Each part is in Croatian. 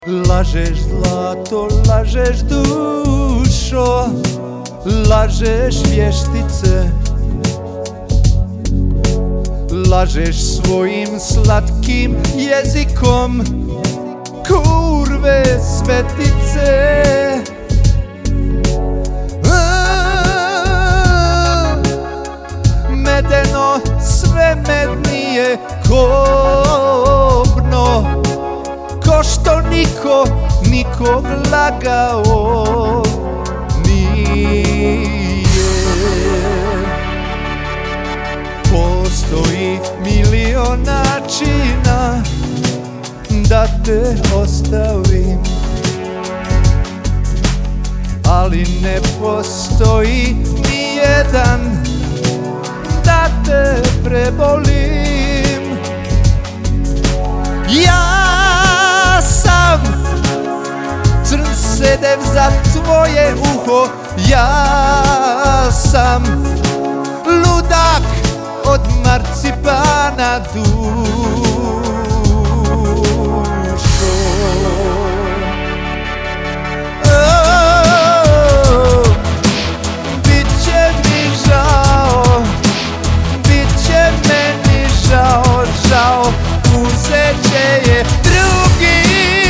Lažeš zlato, lažeš dušo, lažeš vještice, lažeš svojim slatkim jezikom, kurve svetice. Medeno sve mednije kobno, ko što niko nikog lagao nije. Postoji milion načina da te ostavim, ali ne postoji nijedan da te prebolim. Ja sam crn sedev za tvoje uho, ja sam ludak od marcipana dušo. Biće mi žao, biće meni žao, žao, uzet će je drugi,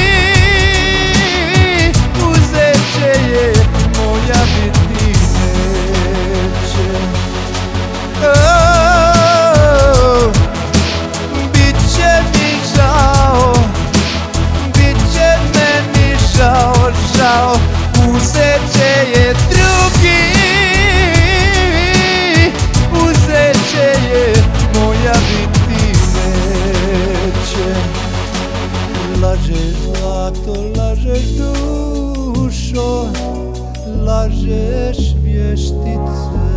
uzet će je, moja biti neće. Biće mi žao, biće meni žao, žao, uzet će je drugi, uzet će je, moja biti neće. Lažeš zlato, lažeš dušo, lažeš vještice.